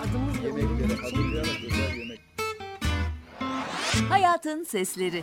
adımız bile Yemekleri umurumda değil. hazırlayarak güzel yemek. Hayatın sesleri.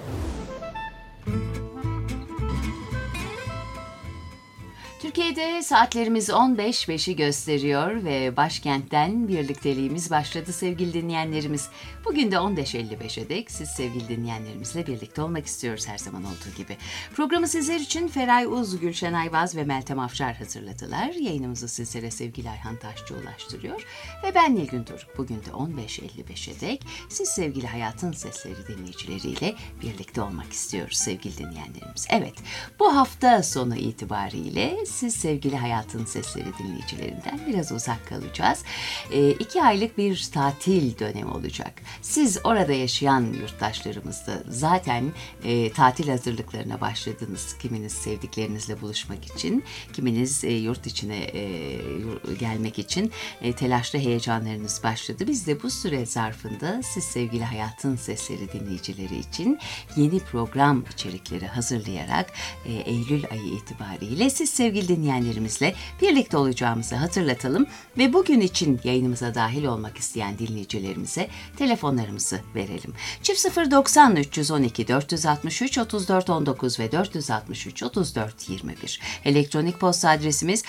Türkiye'de saatlerimiz 15.05'i gösteriyor ve başkentten birlikteliğimiz başladı sevgili dinleyenlerimiz. Bugün de 15.55'e dek siz sevgili dinleyenlerimizle birlikte olmak istiyoruz her zaman olduğu gibi. Programı sizler için Feray Uz, Gülşen Ayvaz ve Meltem Afşar hazırladılar. Yayınımızı sizlere sevgili Ayhan Taşçı ulaştırıyor. Ve ben Nilgün Doruk. Bugün de 15.55'e dek siz sevgili Hayatın Sesleri dinleyicileriyle birlikte olmak istiyoruz sevgili dinleyenlerimiz. Evet, bu hafta sonu itibariyle siz sevgili Hayatın Sesleri dinleyicilerinden biraz uzak kalacağız. 2 aylık bir tatil dönemi olacak. Siz orada yaşayan yurttaşlarımız da zaten tatil hazırlıklarına başladınız. Kiminiz sevdiklerinizle buluşmak için, kiminiz yurt içine gelmek için telaşlı heyecanlarınız başladı. Biz de bu süre zarfında siz sevgili Hayatın Sesleri dinleyicileri için yeni program içerikleri hazırlayarak Eylül ayı itibariyle siz sevgili dinleyenlerimizle birlikte olacağımızı hatırlatalım ve bugün için yayınımıza dahil olmak isteyen dinleyicilerimize telefonlarımızı verelim. 090 312 463 34 19 ve 463 34 21. Elektronik posta adresimiz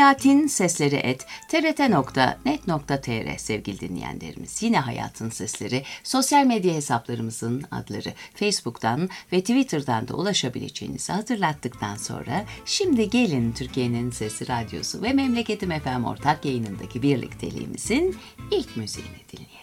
hayatinsesleri@trt.net.tr sevgili dinleyenlerimiz. Yine Hayatın Sesleri sosyal medya hesaplarımızın adları. Facebook'tan ve Twitter'dan da ulaşabileceğinizi hatırlattıktan sonra şimdi gelin Türkiye'nin Sesi Radyosu ve Memleketim FM ortak yayınındaki birlikteliğimizin ilk müziğini dinleyelim.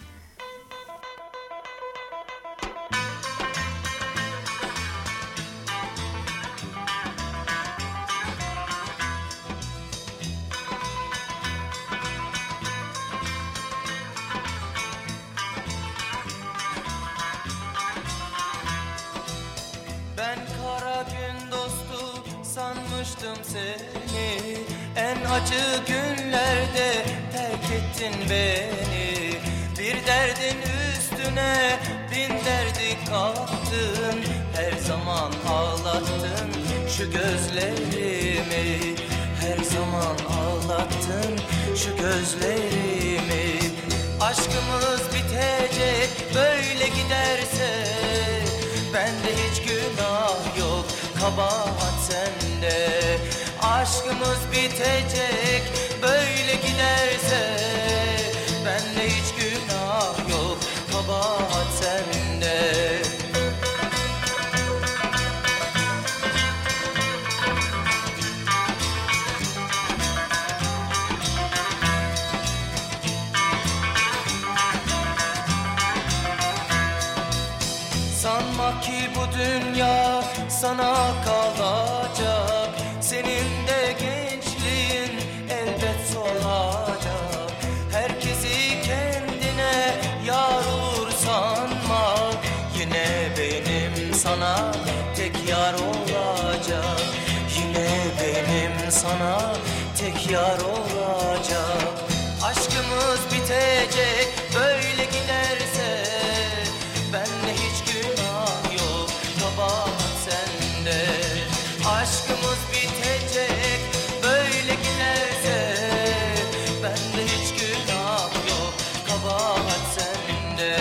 Ben kara gün dostu sanmıştım seni. En acı günlerde terk ettin beni. Bir derdin üstüne bin derdi kattın. Her zaman ağlattın şu gözlerimi. Her zaman ağlattın şu gözlerimi. Aşkımız bitecek böyle giderse. Bende hiç günah yok, kabahat sende. Aşkımız bitecek böyle giderse. Bende hiç günah yok, kabahat sende. Sanma ki bu dünya sana kalacak. Senin de gençliğin elbet solacak. Herkesi kendine yar olur sanma. Yine benim sana tek yar olacak. Yine benim sana tek yar olacak. Aşkımız bitecek böyle giderse. Bende hiç günah yok, kabahat sende. Aşkımız bitecek böyle giderse. Bende hiç günah yok, kabahat sende.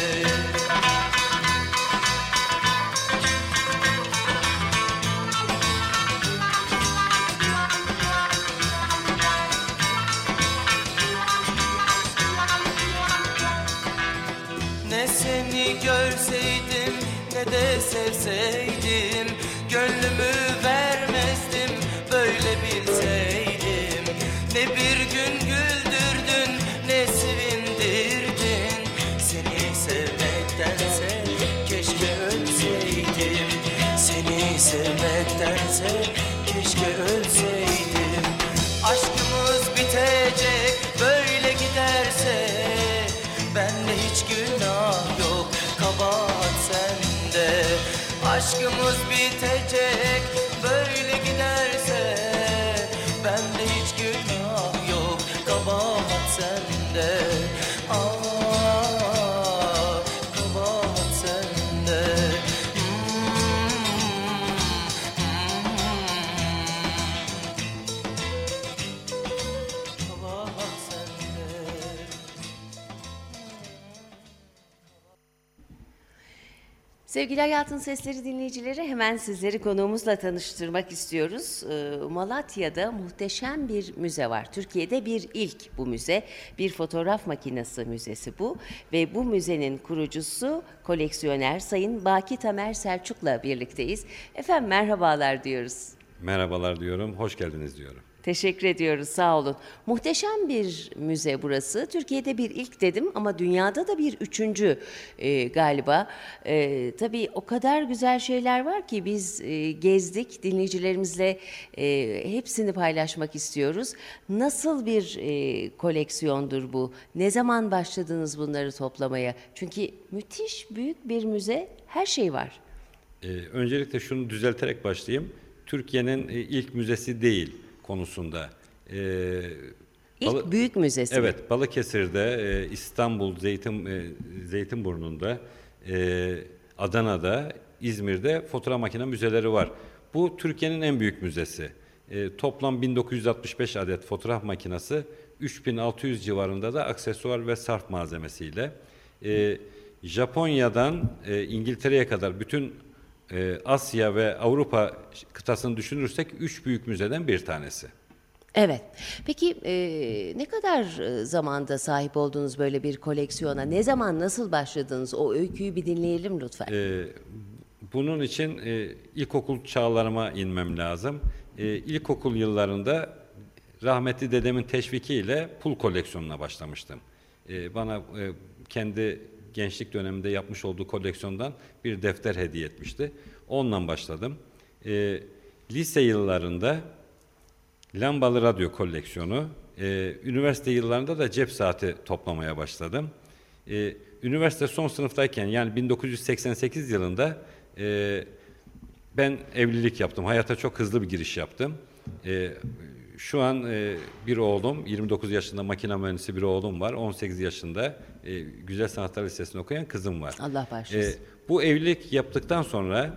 Ne seni görseydim ne de sevseydim. Gönlümü vermezdim böyle bilseydim. Ne bir gün güldürdün ne sevindirdin. Seni sevmektense keşke ölseydim. Seni sevmektense keşke ölseydim. Aşkımız bitecek böyle giderse. Bende hiç günah yok, kabahat sende. Aşkımız bitecek böyle giderse. Bende hiç günah yok, kabahat sende. Kabahat sende. Kabahat sende. Sevgili Hayatın Sesleri dinleyicileri, hemen sizleri konuğumuzla tanıştırmak istiyoruz. Malatya'da muhteşem bir müze var. Türkiye'de bir ilk bu müze. Bir fotoğraf makinesi müzesi bu. Ve bu müzenin kurucusu koleksiyoner Sayın Baki Tamer Selçuk'la birlikteyiz. Efendim merhabalar diyoruz. Merhabalar diyorum, hoş geldiniz diyorum. Teşekkür ediyoruz, sağ olun. Muhteşem bir müze burası. Türkiye'de bir ilk dedim ama dünyada da bir üçüncü galiba. Tabii o kadar güzel şeyler var ki biz gezdik, dinleyicilerimizle hepsini paylaşmak istiyoruz. Nasıl bir koleksiyondur bu? Ne zaman başladınız bunları toplamaya? Çünkü müthiş büyük bir müze, her şey var. Öncelikle şunu düzelterek başlayayım. Türkiye'nin ilk müzesi değil konusunda. İlk büyük müzesi. Evet, Balıkesir'de, İstanbul, Zeytinburnu'nda, Adana'da, İzmir'de fotoğraf makine müzeleri var. Bu Türkiye'nin en büyük müzesi. Toplam 1965 adet fotoğraf makinesi, 3600 civarında da aksesuar ve sarf malzemesiyle. Japonya'dan İngiltere'ye kadar bütün Asya ve Avrupa kıtasını düşünürsek 3 büyük müzeden bir tanesi. Evet. Peki ne kadar zamanda sahip oldunuz böyle bir koleksiyona? Ne zaman, nasıl başladınız? O öyküyü bir dinleyelim lütfen. Bunun için ilkokul çağlarıma inmem lazım. İlkokul yıllarında rahmetli dedemin teşvikiyle pul koleksiyonuna başlamıştım. Bana kendi gençlik döneminde yapmış olduğu koleksiyondan bir defter hediye etmişti. Onunla başladım. Lise yıllarında lambalı radyo koleksiyonu, üniversite yıllarında da cep saati toplamaya başladım. Üniversite son sınıftayken yani 1988 yılında ben evlilik yaptım. Hayata çok hızlı bir giriş yaptım. Şu an bir oğlum, 29 yaşında makine mühendisi bir oğlum var. 18 yaşında Güzel Sanatlar Lisesi'nde okuyan kızım var. Allah bağışlasın. Bu evlilik yaptıktan sonra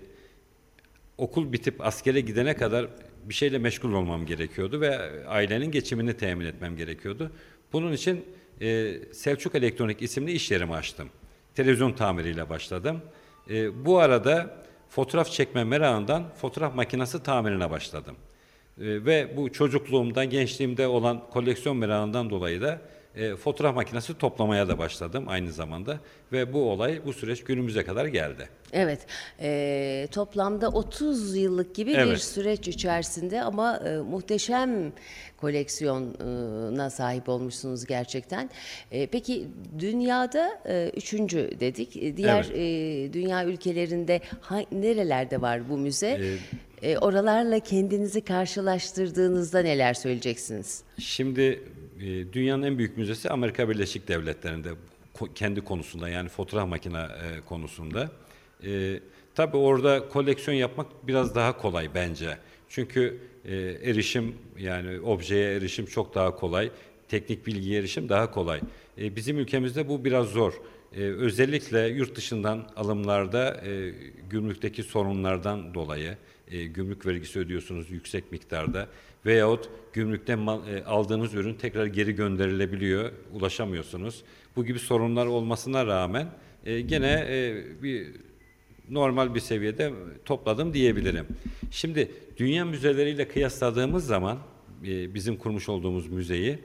okul bitip askere gidene kadar bir şeyle meşgul olmam gerekiyordu ve ailenin geçimini temin etmem gerekiyordu. Bunun için Selçuk Elektronik isimli iş yerimi açtım. Televizyon tamiriyle başladım. Bu arada fotoğraf çekme merakından fotoğraf makinesi tamirine başladım. Ve bu çocukluğumda, gençliğimde olan koleksiyon merakından dolayı da fotoğraf makinesi toplamaya da başladım aynı zamanda. Ve bu süreç günümüze kadar geldi. Evet, toplamda 30 yıllık gibi bir süreç içerisinde ama muhteşem koleksiyona sahip olmuşsunuz gerçekten. Peki dünyada üçüncü dedik. Diğer dünya ülkelerinde nerelerde var bu müze? Oralarla kendinizi karşılaştırdığınızda neler söyleyeceksiniz? Şimdi dünyanın en büyük müzesi Amerika Birleşik Devletleri'nde kendi konusunda yani fotoğraf makine konusunda. Tabii orada koleksiyon yapmak biraz daha kolay bence. Çünkü erişim yani objeye erişim çok daha kolay. Teknik bilgiye erişim daha kolay. Bizim ülkemizde bu biraz zor. Özellikle yurt dışından alımlarda gümrükteki sorunlardan dolayı gümrük vergisi ödüyorsunuz yüksek miktarda veyahut gümrükten aldığınız ürün tekrar geri gönderilebiliyor, ulaşamıyorsunuz. Bu gibi sorunlar olmasına rağmen gene bir normal bir seviyede topladım diyebilirim. Şimdi dünya müzeleriyle kıyasladığımız zaman bizim kurmuş olduğumuz müzeyi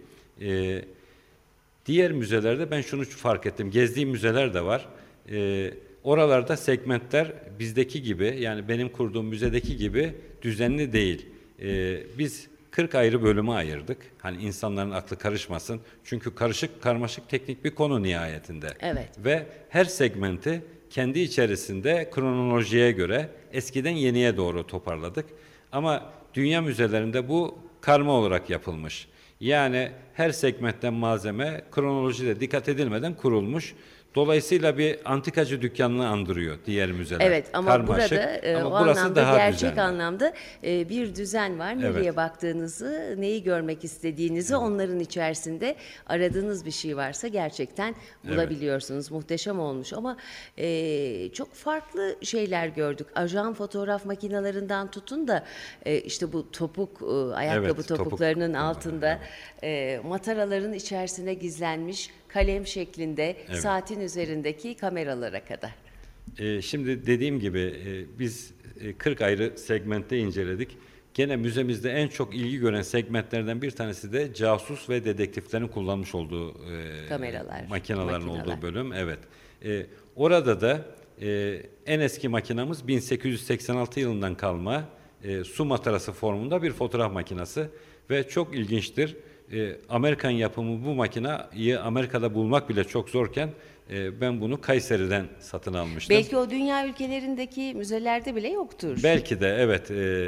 diğer müzelerde ben şunu fark ettim. Gezdiğim müzeler de var. Oralarda segmentler bizdeki gibi yani benim kurduğum müzedeki gibi düzenli değil. Biz 40 ayrı bölüme ayırdık. Hani insanların aklı karışmasın. Çünkü karmaşık teknik bir konu nihayetinde. Evet. Ve her segmenti kendi içerisinde kronolojiye göre eskiden yeniye doğru toparladık. Ama dünya müzelerinde bu karma olarak yapılmış. Yani her segmentten malzeme kronolojide dikkat edilmeden kurulmuş. Dolayısıyla bir antikacı dükkanını andırıyor diğer müzeler. Evet ama karmaşık, burada ama o anlamda gerçek düzenli. anlamda bir düzen var. Nereye baktığınızı, neyi görmek istediğinizi onların içerisinde aradığınız bir şey varsa gerçekten bulabiliyorsunuz. Muhteşem olmuş ama çok farklı şeyler gördük. Ajan fotoğraf makinelerinden tutun da işte bu topuk, ayakkabı topuklarının altında mataraların içerisine gizlenmiş kalem şeklinde saatin üzerindeki kameralara kadar. Şimdi dediğim gibi biz 40 ayrı segmentte inceledik. Gene müzemizde en çok ilgi gören segmentlerden bir tanesi de casus ve dedektiflerin kullanmış olduğu makinelerin olduğu bölüm. Evet. Orada da en eski makinamız 1886 yılından kalma su matarası formunda bir fotoğraf makinesi ve çok ilginçtir. Amerikan yapımı bu makinayı Amerika'da bulmak bile çok zorken ben bunu Kayseri'den satın almıştım. Belki o dünya ülkelerindeki müzelerde bile yoktur. Belki de evet.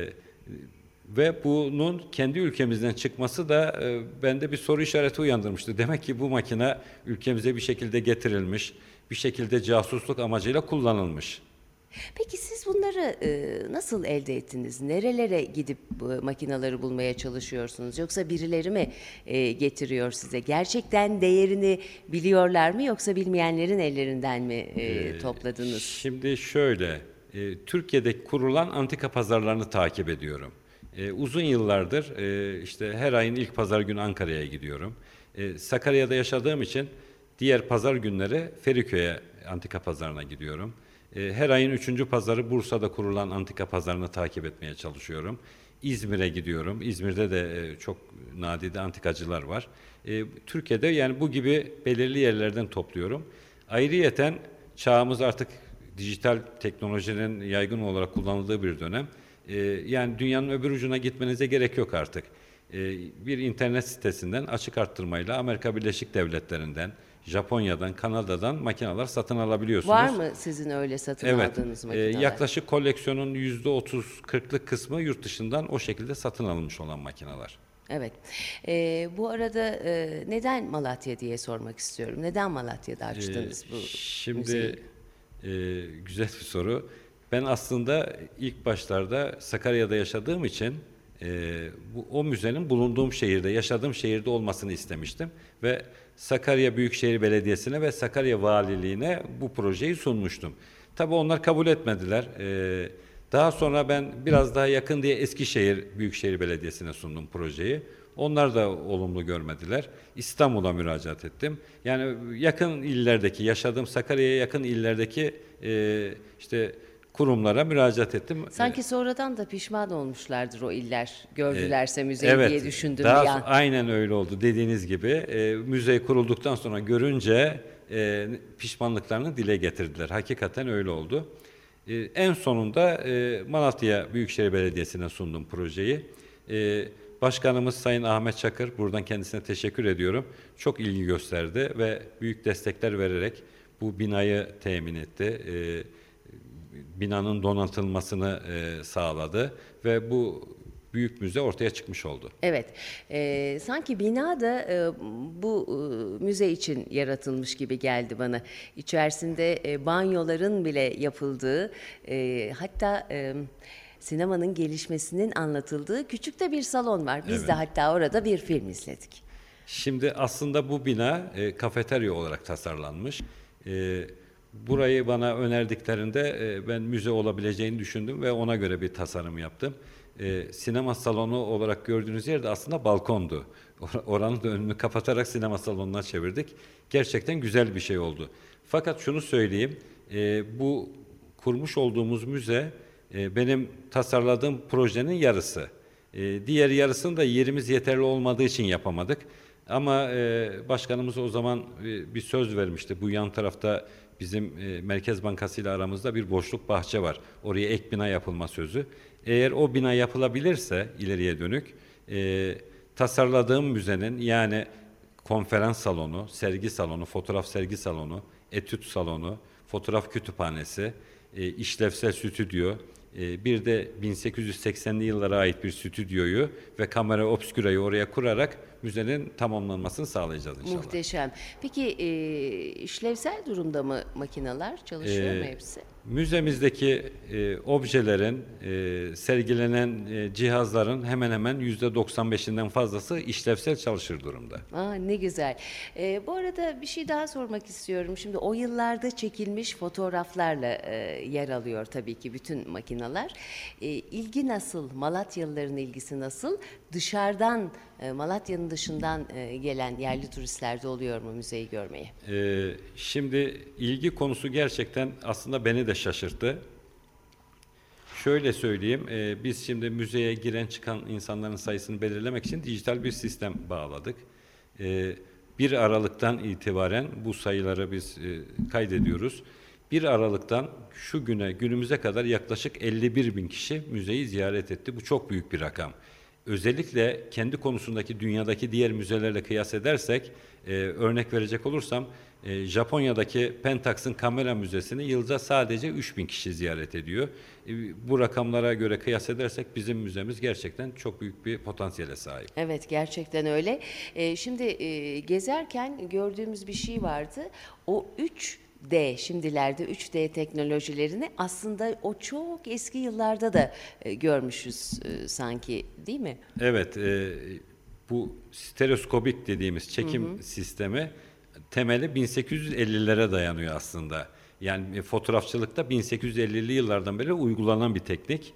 Ve bunun kendi ülkemizden çıkması da bende bir soru işareti uyandırmıştı. Demek ki bu makine ülkemize bir şekilde getirilmiş, bir şekilde casusluk amacıyla kullanılmış. Peki siz bunları nasıl elde ettiniz? Nerelere gidip bu makineleri bulmaya çalışıyorsunuz? Yoksa birileri mi getiriyor size? Gerçekten değerini biliyorlar mı yoksa bilmeyenlerin ellerinden mi topladınız? Şimdi şöyle, Türkiye'de kurulan antika pazarlarını takip ediyorum. Uzun yıllardır işte her ayın ilk pazar günü Ankara'ya gidiyorum. Sakarya'da yaşadığım için diğer pazar günleri Feriköy'e antika pazarına gidiyorum. Her ayın 3. pazarı Bursa'da kurulan antika pazarını takip etmeye çalışıyorum. İzmir'e gidiyorum. İzmir'de de çok nadide antikacılar var. Türkiye'de yani bu gibi belirli yerlerden topluyorum. Ayrıyeten çağımız artık dijital teknolojinin yaygın olarak kullanıldığı bir dönem. Yani dünyanın öbür ucuna gitmenize gerek yok artık. Bir internet sitesinden açık arttırmayla Amerika Birleşik Devletleri'nden, Japonya'dan, Kanada'dan makineler satın alabiliyorsunuz. Var mı sizin öyle satın aldığınız makineler? Yaklaşık koleksiyonun %30-40'lık kısmı yurt dışından o şekilde satın alınmış olan makineler. Evet. Bu arada neden Malatya diye sormak istiyorum. Neden Malatya'da açtınız bu müzeyi? Güzel bir soru. Ben aslında ilk başlarda Sakarya'da yaşadığım için o müzenin bulunduğum şehirde, yaşadığım şehirde olmasını istemiştim. Ve Sakarya Büyükşehir Belediyesi'ne ve Sakarya Valiliğine bu projeyi sunmuştum. Tabii onlar kabul etmediler. Daha sonra ben biraz daha yakın diye Eskişehir Büyükşehir Belediyesi'ne sundum projeyi. Onlar da olumlu görmediler. İstanbul'a müracaat ettim. Yani yakın illerdeki, yaşadığım Sakarya'ya yakın illerdeki işte kurumlara müracaat ettim. Sanki sonradan da pişman olmuşlardır o iller. Gördülerse müzeyi diye düşündüm bir an. Aynen öyle oldu dediğiniz gibi. Müze kurulduktan sonra görünce pişmanlıklarını dile getirdiler. Hakikaten öyle oldu. En sonunda Malatya Büyükşehir Belediyesi'ne sundum projeyi. Başkanımız Sayın Ahmet Çakır, buradan kendisine teşekkür ediyorum. Çok ilgi gösterdi ve büyük destekler vererek bu binayı temin etti. Binanın donatılmasını sağladı ve bu büyük müze ortaya çıkmış oldu. Evet, sanki bina da bu müze için yaratılmış gibi geldi bana. İçerisinde banyoların bile yapıldığı, hatta sinemanın gelişmesinin anlatıldığı küçük de bir salon var. Biz de hatta orada bir film izledik. Şimdi aslında bu bina kafeterya olarak tasarlanmış. Burayı bana önerdiklerinde ben müze olabileceğini düşündüm ve ona göre bir tasarım yaptım. Sinema salonu olarak gördüğünüz yer de aslında balkondu. Oranın da önünü kapatarak sinema salonuna çevirdik. Gerçekten güzel bir şey oldu. Fakat şunu söyleyeyim, bu kurmuş olduğumuz müze benim tasarladığım projenin yarısı. Diğer yarısını da yerimiz yeterli olmadığı için yapamadık. Ama başkanımız o zaman bir söz vermişti. Bu yan tarafta bizim Merkez Bankası ile aramızda bir boşluk bahçe var. Oraya ek bina yapılma sözü. Eğer o bina yapılabilirse ileriye dönük tasarladığım müzenin yani konferans salonu, sergi salonu, fotoğraf sergi salonu, etüt salonu, fotoğraf kütüphanesi, işlevsel stüdyo, bir de 1880'li yıllara ait bir stüdyoyu ve kamera obskürayı oraya kurarak müzenin tamamlanmasını sağlayacağız inşallah. Muhteşem. Peki işlevsel durumda mı makineler? Çalışıyor mu hepsi? Müzemizdeki objelerin, sergilenen cihazların hemen hemen %95'inden fazlası işlevsel çalışır durumda. Aa, ne güzel. Bu arada bir şey daha sormak istiyorum. Şimdi o yıllarda çekilmiş fotoğraflarla yer alıyor tabii ki bütün makineler. İlgi nasıl? Malatyalıların ilgisi nasıl? Dışarıdan, Malatya'nın dışından gelen yerli turistler de oluyor mu müzeyi görmeye? Şimdi ilgi konusu gerçekten aslında beni de şaşırttı. Şöyle söyleyeyim, biz şimdi müzeye giren çıkan insanların sayısını belirlemek için dijital bir sistem bağladık. 1 Aralık'tan itibaren bu sayıları biz kaydediyoruz. 1 Aralık'tan şu günümüze kadar yaklaşık 51 bin kişi müzeyi ziyaret etti. Bu çok büyük bir rakam. Özellikle kendi konusundaki dünyadaki diğer müzelerle kıyas edersek, örnek verecek olursam, Japonya'daki Pentax'ın kamera müzesini yılda sadece 3.000 kişi ziyaret ediyor. Bu rakamlara göre kıyas edersek bizim müzemiz gerçekten çok büyük bir potansiyele sahip. Evet, gerçekten öyle. Şimdi gezerken gördüğümüz bir şey vardı. O 3D, şimdilerde 3D teknolojilerini aslında o çok eski yıllarda da görmüşüz sanki, değil mi? Evet, bu stereoskopik dediğimiz çekim sistemi temeli 1850'lere dayanıyor aslında. Yani fotoğrafçılıkta 1850'li yıllardan beri uygulanan bir teknik.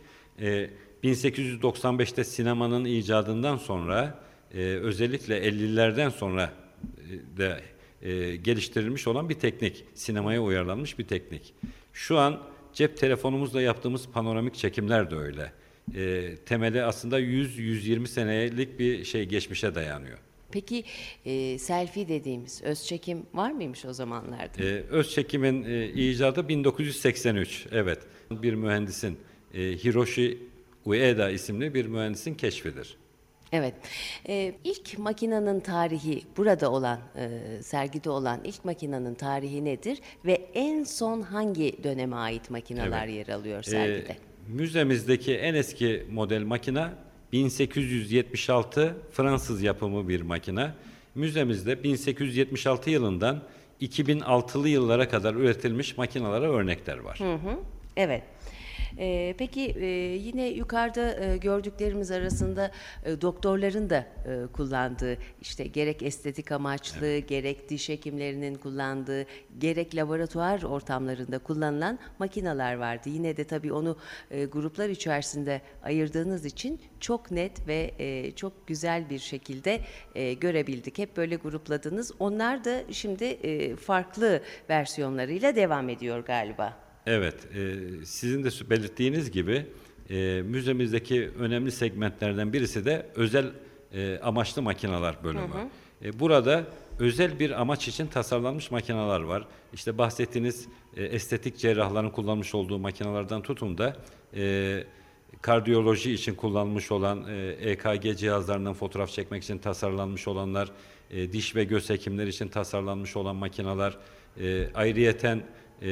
1895'te sinemanın icadından sonra özellikle 50'lerden sonra da geliştirilmiş olan bir teknik. Sinemaya uyarlanmış bir teknik. Şu an cep telefonumuzla yaptığımız panoramik çekimler de öyle. Temeli aslında 100-120 senelik bir geçmişe dayanıyor. Peki selfie dediğimiz öz çekim var mıymış o zamanlarda? Öz çekimin icadı 1983. Evet, bir mühendisin Hiroshi Ueda isimli bir mühendisin keşfidir. Evet. İlk makinenin tarihi, burada olan, sergide olan ilk makinenin tarihi nedir? Ve en son hangi döneme ait makineler yer alıyor sergide? Müzemizdeki en eski model makina 1876 Fransız yapımı bir makine. Müzemizde 1876 yılından 2006'lı yıllara kadar üretilmiş makinalara örnekler var. Evet. Peki yine yukarıda gördüklerimiz arasında doktorların da kullandığı, işte gerek estetik amaçlı, gerek diş hekimlerinin kullandığı, gerek laboratuvar ortamlarında kullanılan makineler vardı. Yine de tabii onu gruplar içerisinde ayırdığınız için çok net ve çok güzel bir şekilde görebildik. Hep böyle grupladınız. Onlar da şimdi farklı versiyonlarıyla devam ediyor galiba. Evet, sizin de belirttiğiniz gibi müzemizdeki önemli segmentlerden birisi de özel amaçlı makineler bölümü. Burada özel bir amaç için tasarlanmış makineler var. İşte bahsettiğiniz estetik cerrahların kullanmış olduğu makinelerden tutun da kardiyoloji için kullanılmış olan EKG cihazlarından fotoğraf çekmek için tasarlanmış olanlar, diş ve göz hekimleri için tasarlanmış olan makineler, ayrıyeten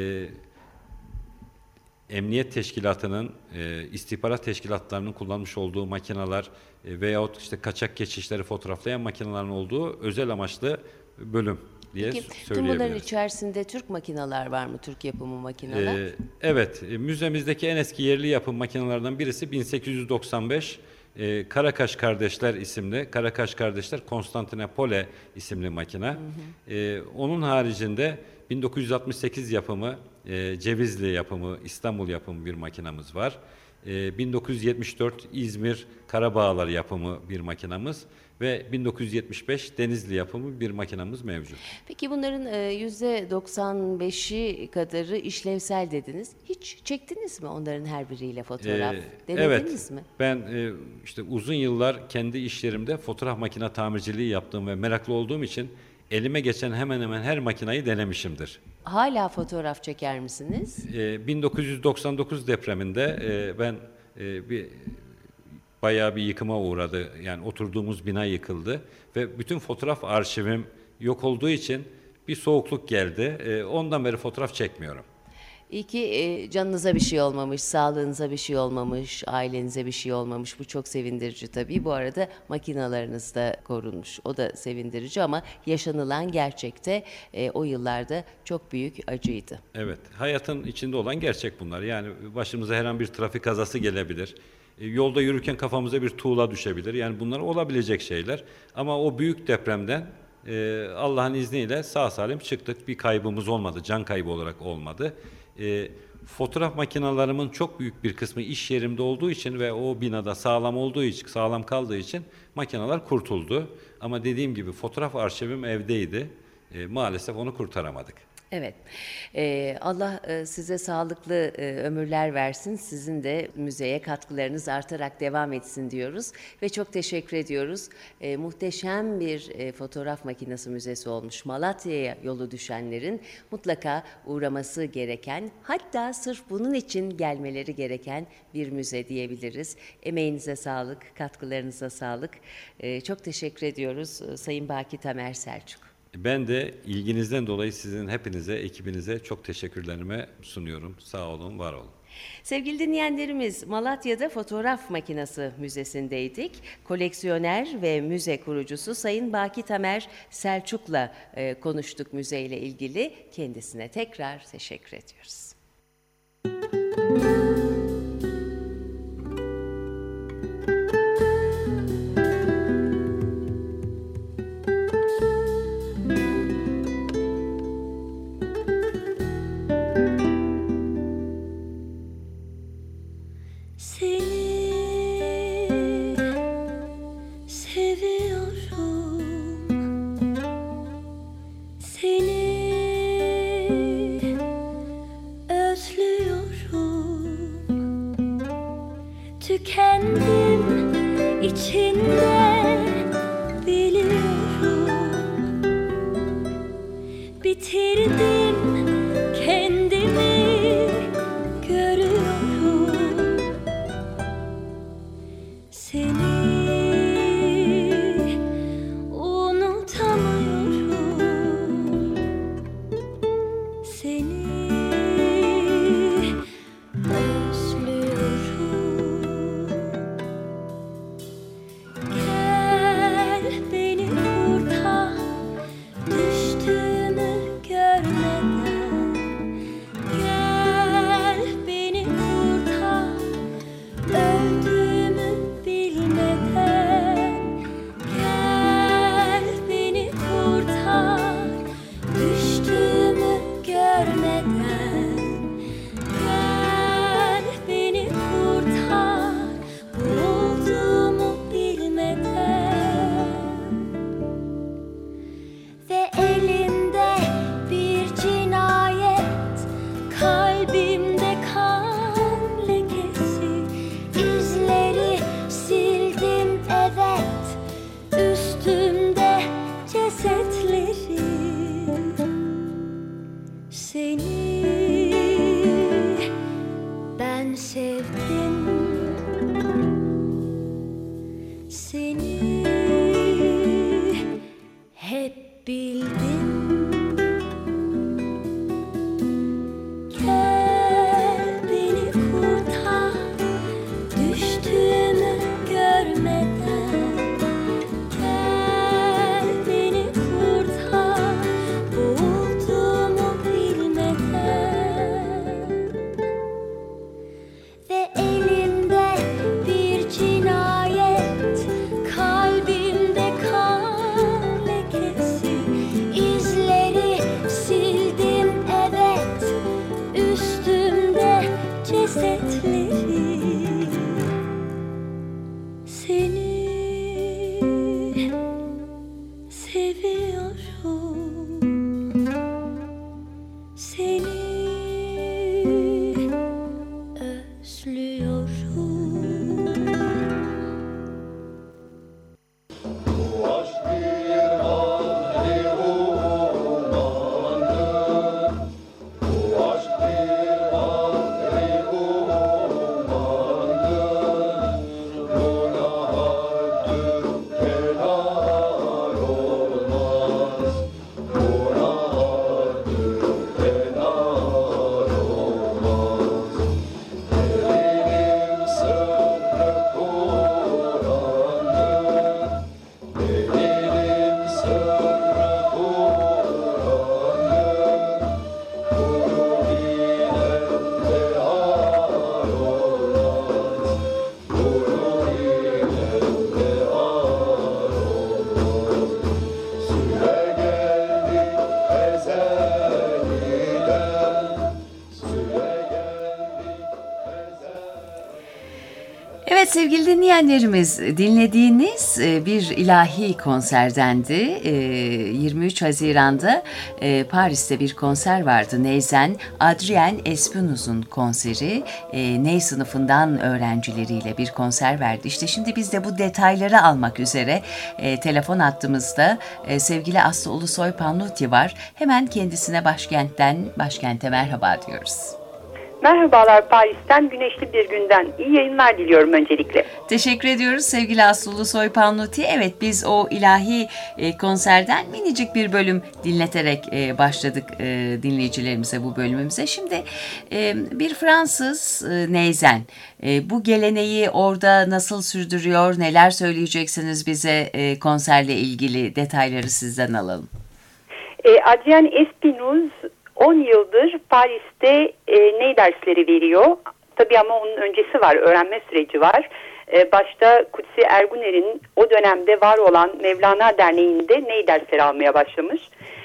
Emniyet Teşkilatı'nın, istihbarat teşkilatlarının kullanmış olduğu makineler veyahut işte kaçak geçişleri fotoğraflayan makinelerin olduğu özel amaçlı bölüm diye Peki, tüm söyleyebiliriz. bunların içerisinde Türk makineler var mı? Türk yapımı makineler? Evet, müzemizdeki en eski yerli yapım makinelerden birisi 1895 Karakaş Kardeşler isimli, Karakaş Kardeşler Konstantinopole isimli makine. Onun haricinde 1968 yapımı, Cevizli yapımı, İstanbul yapımı bir makinamız var. 1974 İzmir Karabağlar yapımı bir makinamız ve 1975 Denizli yapımı bir makinamız mevcut. Peki bunların %95'i kadarı işlevsel dediniz. Hiç çektiniz mi onların her biriyle fotoğraf? Denediniz mi? Ben işte uzun yıllar kendi iş yerimde fotoğraf makine tamirciliği yaptığım ve meraklı olduğum için elime geçen hemen hemen her makinayı denemişimdir. Hala fotoğraf çeker misiniz? 1999 depreminde ben bayağı bir yıkıma uğradı. Yani oturduğumuz bina yıkıldı ve bütün fotoğraf arşivim yok olduğu için bir soğukluk geldi. Ondan beri fotoğraf çekmiyorum. İyi ki canınıza bir şey olmamış, sağlığınıza bir şey olmamış, ailenize bir şey olmamış. Bu çok sevindirici tabii. Bu arada makinalarınız da korunmuş. O da sevindirici ama yaşanılan gerçekte o yıllarda çok büyük acıydı. Evet, hayatın içinde olan gerçek bunlar. Yani başımıza her an bir trafik kazası gelebilir. Yolda yürürken kafamıza bir tuğla düşebilir. Yani bunlar olabilecek şeyler. Ama o büyük depremden Allah'ın izniyle sağ salim çıktık. Bir kaybımız olmadı, can kaybı olarak olmadı. Fotoğraf makinalarımın çok büyük bir kısmı iş yerimde olduğu için ve o binada sağlam kaldığı için makineler kurtuldu. Ama dediğim gibi fotoğraf arşivim evdeydi. Maalesef onu kurtaramadık. Evet. Allah size sağlıklı ömürler versin. Sizin de müzeye katkılarınız artarak devam etsin diyoruz. Ve çok teşekkür ediyoruz. Muhteşem bir fotoğraf makinesi müzesi olmuş. Malatya'ya yolu düşenlerin mutlaka uğraması gereken, hatta sırf bunun için gelmeleri gereken bir müze diyebiliriz. Emeğinize sağlık, katkılarınıza sağlık. Çok teşekkür ediyoruz Sayın Baki Tamer Selçuk. Ben de ilginizden dolayı sizin hepinize, ekibinize çok teşekkürlerimi sunuyorum. Sağ olun, var olun. Sevgili dinleyenlerimiz, Malatya'da Fotoğraf Makinesi Müzesi'ndeydik. Koleksiyoner ve müze kurucusu Sayın Baki Tamer Selçuk'la konuştuk müzeyle ilgili. Kendisine tekrar teşekkür ediyoruz. Seni seviyorum, seni özlüyorum, tükendim içinde biliyorum, bitirdim kendimi görüyorum. Seni unutamıyorum, seni özlüyorum. Gel beni kurtar, düştüğümü görmeden. Gel beni kurtar, öldüğümü bilmeden. Gel beni kurtar, düştüğümü görmeden. Gel beni kurtar, vurulduğumu bilmeden. Ve elimde bir cinayet, kalbimde kan lekesi. İzleri sildim evet, üstümde cesetleri. Seni ben sevdim, seni hep bildim. Gel beni kurtar, düştüğümü görmeden. Gel beni kurtar, boğulduğumu bilmeden. Ve elimde bir cinayet, kalbimde kan lekesi. İzleri sildim evet, üstümde cesetleri. Seni seviyorum, seni özlüyorum. Aşk bir Evet sevgili dinleyenlerimiz, dinlediğiniz bir ilahi konserdendi. 23 Haziran'da Paris'te bir konser vardı. Neyzen Adrien Espinouz'un konseri. Ney sınıfından öğrencileriyle bir konser verdi. İşte şimdi biz de bu detayları almak üzere telefon hattımızda sevgili Aslı Ulusoy Panluti var. Hemen kendisine başkente merhaba diyoruz. Merhabalar Paris'ten, güneşli bir günden. İyi yayınlar diliyorum öncelikle. Teşekkür ediyoruz sevgili Aslı Ulusoy Panluti. Evet, biz o ilahi konserden minicik bir bölüm dinleterek başladık dinleyicilerimize bu bölümümüze. Şimdi bir Fransız Neyzen bu geleneği orada nasıl sürdürüyor, neler söyleyeceksiniz bize konserle ilgili detayları sizden alalım. Adrien Espinouz 10 yıldır Paris'te ney dersleri veriyor. Tabii ama onun öncesi var, öğrenme süreci var. Başta Kutsi Erguner'in o dönemde var olan Mevlana Derneği'nde ney dersleri almaya başlamış.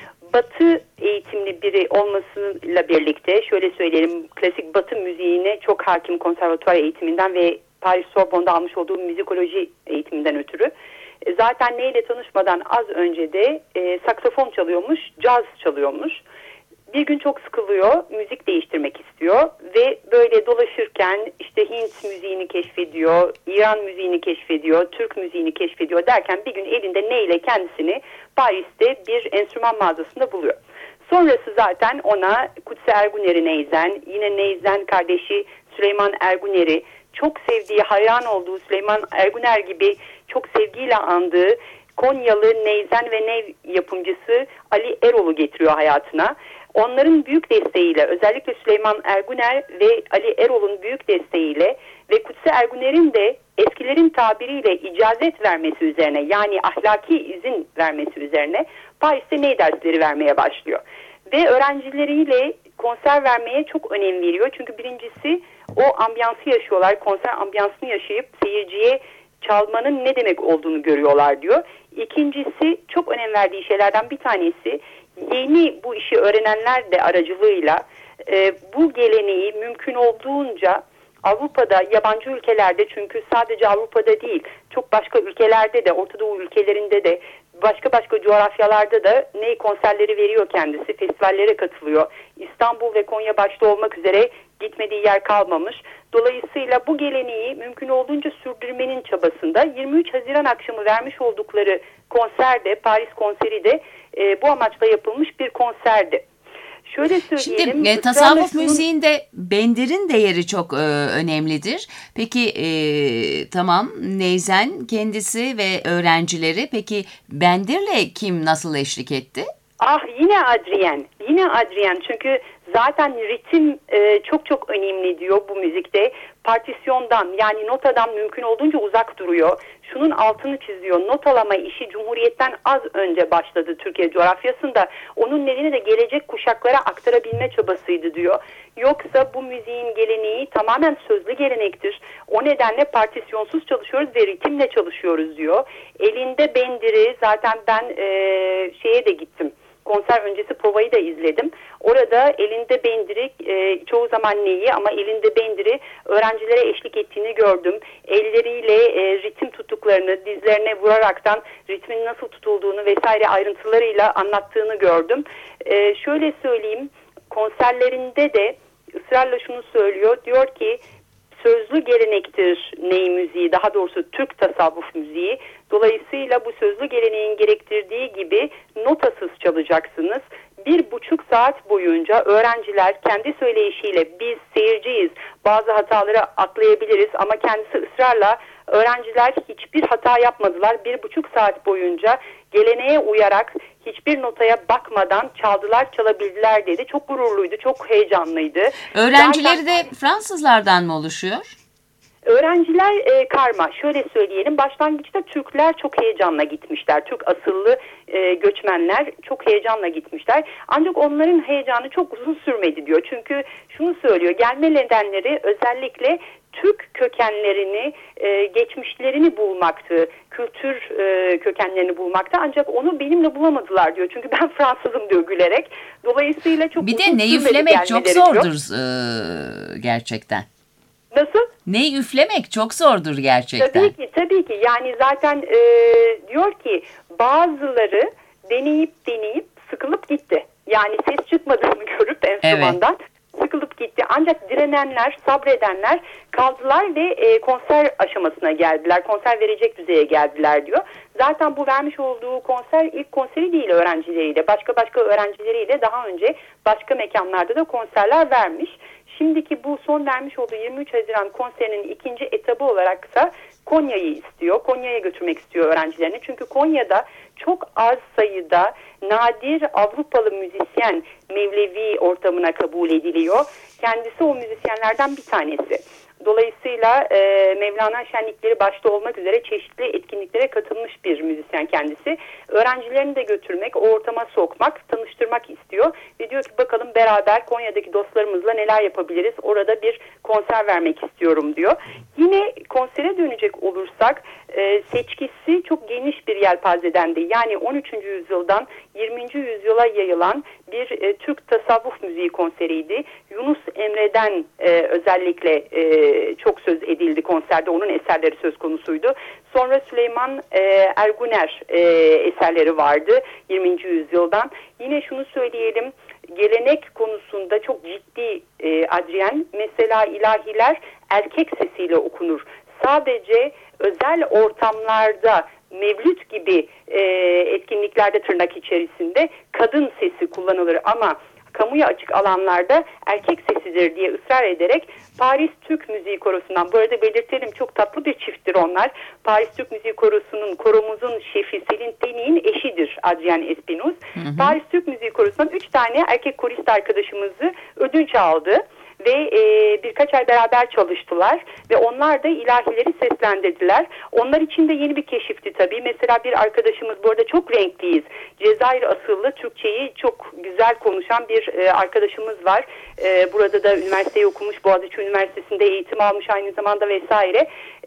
Batı eğitimli biri olmasıyla birlikte şöyle söyleyelim, klasik Batı müziğine çok hakim konservatuvar eğitiminden ve Paris Sorbonne'da almış olduğu müzikoloji eğitiminden ötürü. Zaten neyle tanışmadan az önce de saksafon çalıyormuş, caz çalıyormuş. Bir gün çok sıkılıyor, müzik değiştirmek istiyor ve böyle dolaşırken işte Hint müziğini keşfediyor, İran müziğini keşfediyor, Türk müziğini keşfediyor derken bir gün elinde neyle kendisini Paris'te bir enstrüman mağazasında buluyor. Sonrası zaten ona Kutsi Erguner'i Neyzen, yine Neyzen kardeşi Süleyman Erguner'i, çok sevdiği, hayran olduğu Süleyman Erguner gibi çok sevgiyle andığı Konyalı Neyzen ve Ney yapımcısı Ali Erol'u getiriyor hayatına. Onların büyük desteğiyle, özellikle Süleyman Erguner ve Ali Erol'un büyük desteğiyle ve Kutsi Erguner'in de eskilerin tabiriyle icazet vermesi üzerine, yani ahlaki izin vermesi üzerine Paris'te ney dersleri vermeye başlıyor. Ve öğrencileriyle konser vermeye çok önem veriyor. Çünkü birincisi o ambiyansı yaşıyorlar, konser ambiyansını yaşayıp seyirciye çalmanın ne demek olduğunu görüyorlar diyor. İkincisi, çok önem verdiği şeylerden bir tanesi, yeni bu işi öğrenenler de aracılığıyla bu geleneği mümkün olduğunca Avrupa'da, yabancı ülkelerde, çünkü sadece Avrupa'da değil, çok başka ülkelerde de, Orta Doğu ülkelerinde de, başka coğrafyalarda da ney konserleri veriyor kendisi, festivallere katılıyor. İstanbul ve Konya başta olmak üzere gitmediği yer kalmamış. Dolayısıyla bu geleneği mümkün olduğunca sürdürmenin çabasında 23 Haziran akşamı vermiş oldukları konserde, Paris konseri de bu amaçla yapılmış bir konserdi. Şöyle söyleyelim. Şimdi tasavvuf müziğinde bendirin de yeri çok önemlidir. Peki tamam, Neyzen kendisi ve öğrencileri, peki bendirle kim nasıl eşlik etti? Yine Adrien çünkü zaten ritim çok önemli diyor bu müzikte. Partisyondan, yani notadan mümkün olduğunca uzak duruyor. Şunun altını çiziyor. Notalama işi Cumhuriyet'ten az önce başladı Türkiye coğrafyasında. Onun nedeni de gelecek kuşaklara aktarabilme çabasıydı diyor. Yoksa bu müziğin geleneği tamamen sözlü gelenektir. O nedenle partisyonsuz çalışıyoruz ve ritimle çalışıyoruz diyor. Elinde bendiri, zaten ben şeye de gittim. Konser öncesi provayı da izledim. Orada elinde bendiri, çoğu zaman neyi ama elinde bendiri öğrencilere eşlik ettiğini gördüm. Elleriyle ritim tuttuklarını, dizlerine vuraraktan ritmin nasıl tutulduğunu vesaire ayrıntılarıyla anlattığını gördüm. Şöyle söyleyeyim, konserlerinde de ısrarla şunu söylüyor. Diyor ki sözlü gelenektir ney müziği, daha doğrusu Türk tasavvuf müziği. Dolayısıyla bu sözlü geleneğin gerektirdiği gibi notasız çalacaksınız. 1,5 saat boyunca öğrenciler kendi söyleyişiyle, biz seyirciyiz, bazı hataları atlayabiliriz ama kendisi ısrarla, öğrenciler hiçbir hata yapmadılar. 1,5 saat boyunca geleneğe uyarak hiçbir notaya bakmadan çaldılar, çalabildiler dedi. Çok gururluydu, çok heyecanlıydı. Öğrencileri de Fransızlardan mı oluşuyor? Öğrenciler karma. Şöyle söyleyelim, başlangıçta Türkler çok heyecanla gitmişler. Türk asıllı göçmenler çok heyecanla gitmişler. Ancak onların heyecanı çok uzun sürmedi diyor. Çünkü şunu söylüyor, gelme nedenleri özellikle Türk kökenlerini, geçmişlerini bulmaktı, kültür kökenlerini bulmaktı. Ancak onu benimle bulamadılar diyor. Çünkü ben Fransızım diyor gülerek. Dolayısıyla çok bir uzun de sürmedi neyiflemek çok gelmeleri zordur diyor. Gerçekten. Nasıl? Ney üflemek çok zordur gerçekten. Tabii ki. Yani zaten diyor ki bazıları deneyip sıkılıp gitti. Yani ses çıkmadığını görüp enstrümandan sıkılıp gitti. Ancak direnenler, sabredenler kaldılar ve konser aşamasına geldiler. Konser verecek düzeye geldiler diyor. Zaten bu vermiş olduğu konser ilk konseri değil öğrencileriyle. Başka öğrencileriyle daha önce başka mekanlarda da konserler vermiş. Şimdiki bu son vermiş olduğu 23 Haziran konserinin ikinci etabı olaraksa Konya'yı istiyor. Konya'ya götürmek istiyor öğrencilerini. Çünkü Konya'da çok az sayıda nadir Avrupalı müzisyen Mevlevi ortamına kabul ediliyor. Kendisi o müzisyenlerden bir tanesi. Dolayısıyla Mevlana şenlikleri başta olmak üzere çeşitli etkinliklere katılmış bir müzisyen kendisi. Öğrencilerini de götürmek, o ortama sokmak, tanıştırmak istiyor. Ve diyor ki bakalım beraber Konya'daki dostlarımızla neler yapabiliriz? Orada bir konser vermek istiyorum diyor. Yine konsere dönecek olursak seçkisi çok geniş bir yelpazedendi. Yani 13. yüzyıldan 20. yüzyıla yayılan bir Türk tasavvuf müziği konseriydi. Yunus Emre'den özellikle çok söz edildi konserde. Onun eserleri söz konusuydu. Sonra Süleyman Erguner eserleri vardı 20. yüzyıldan. Yine şunu söyleyelim. Gelenek konusunda çok ciddi Adrien. Mesela ilahiler erkek sesiyle okunur. Sadece özel ortamlarda mevlüt gibi etkinliklerde tırnak içerisinde kadın sesi kullanılır ama kamuya açık alanlarda erkek sesidir diye ısrar ederek Paris Türk Müziği Korosu'ndan, bu arada belirtelim çok tatlı bir çifttir onlar. Paris Türk Müziği Korosu'nun, koromuzun şefi Selin Deni'nin eşidir Adrien Espinoz. Paris Türk Müziği Korosu'ndan 3 tane erkek korist arkadaşımızı ödünç aldı. Ve birkaç ay beraber çalıştılar ve onlar da ilahileri seslendirdiler. Onlar için de yeni bir keşifti tabii. Mesela bir arkadaşımız, bu arada çok renkliyiz. Cezayir asıllı, Türkçeyi çok güzel konuşan bir arkadaşımız var. Burada da üniversiteyi okumuş, Boğaziçi Üniversitesi'nde eğitim almış aynı zamanda vesaire.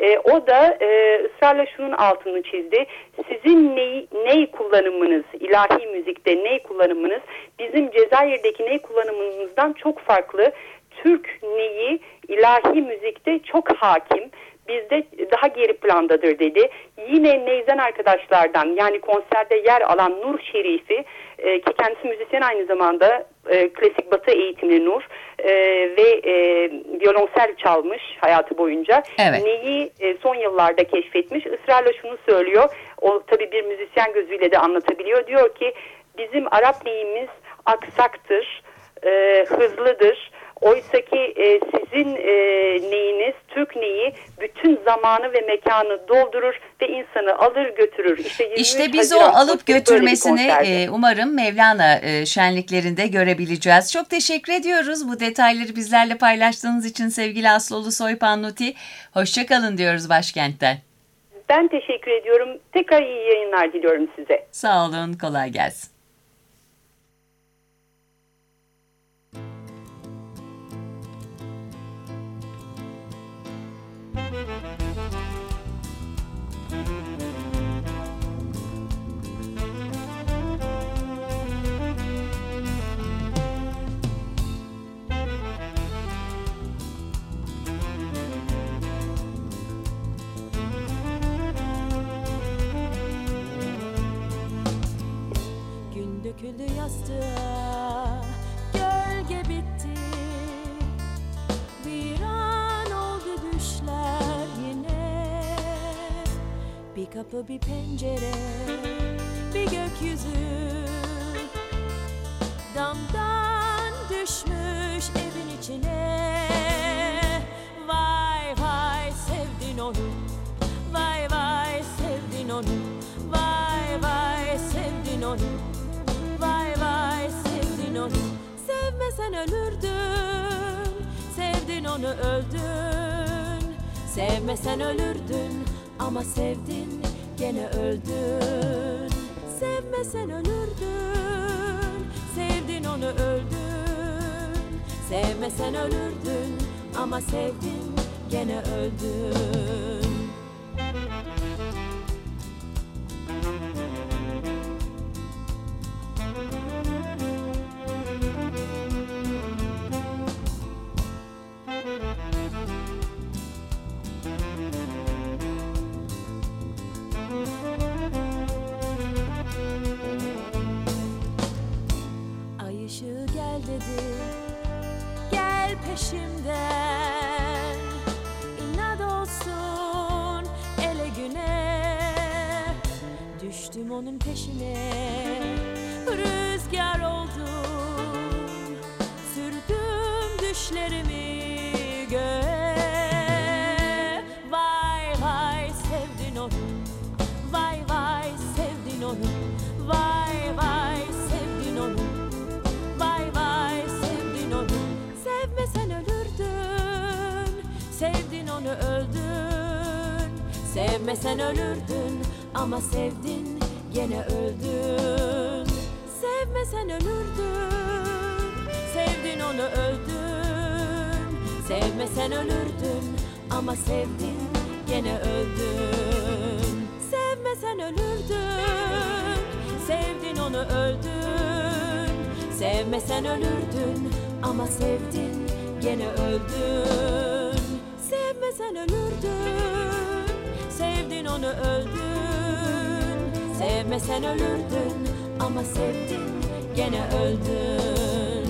O da ısrarla şunun altını çizdi. Sizin ney kullanımınız, ilahi müzikte ney kullanımınız bizim Cezayir'deki ney kullanımımızdan çok farklı. Türk neyi ilahi müzikte çok hakim, bizde daha geri plandadır dedi. Yine neyzen arkadaşlardan, yani konserde yer alan Nur Şerifi ki kendisi müzisyen aynı zamanda, klasik batı eğitimli Nur ve violonsel çalmış hayatı boyunca. Evet. Neyi son yıllarda keşfetmiş. Israrla şunu söylüyor, o tabii bir müzisyen gözüyle de anlatabiliyor. Diyor ki bizim Arap neyimiz aksaktır, hızlıdır. Oysaki sizin neyiniz, Türk neyi bütün zamanı ve mekanı doldurur ve insanı alır götürür. İşte biz o alıp götürmesini umarım Mevlana şenliklerinde görebileceğiz. Çok teşekkür ediyoruz bu detayları bizlerle paylaştığınız için sevgili Aslı Ulusoy Pannuti. Hoşça kalın diyoruz başkentten. Ben teşekkür ediyorum. Tekrar iyi yayınlar diliyorum size. Sağ olun, kolay gelsin. Döküldü yastığa, gölge bitti. Viran oldu düşler yine. Bir kapı, bir pencere, bir gökyüzü. Damdan düşmüş evin içine. Vay vay sevdin onu, vay vay sevdin onu, vay vay sevdin onu. Vay vay sevdin onu, sevmesen ölürdün, sevdin onu öldün. Sevmesen ölürdün ama sevdin gene öldün. Sevmesen ölürdün, sevdin onu öldün. Sevmesen ölürdün ama sevdin gene öldün. peşimden. İnat olsun ele güne, düştüm onun peşine. Rüzgar oldum, sürdüm düşlerimi göğe. Vay vay sevdin onu, vay vay sevdin onu, vay vay sevdin onu, vay vay sevdin onu. Sevmesen ölürdün, sevdin onu öldün. Sevmesen ölürdün ama sevdin gene öldün. Sevmesen ölürdün, sevdin onu öldün. Sevmesen ölürdün ama sevdin gene öldün. Sevmesen ölürdün, sevdin onu öldün. Sevmesen ölürdün ama sevdin gene öldün. Sevmesen ölürdün, sevdin onu öldün. Sevmesen ölürdün ama sevdin gene öldün.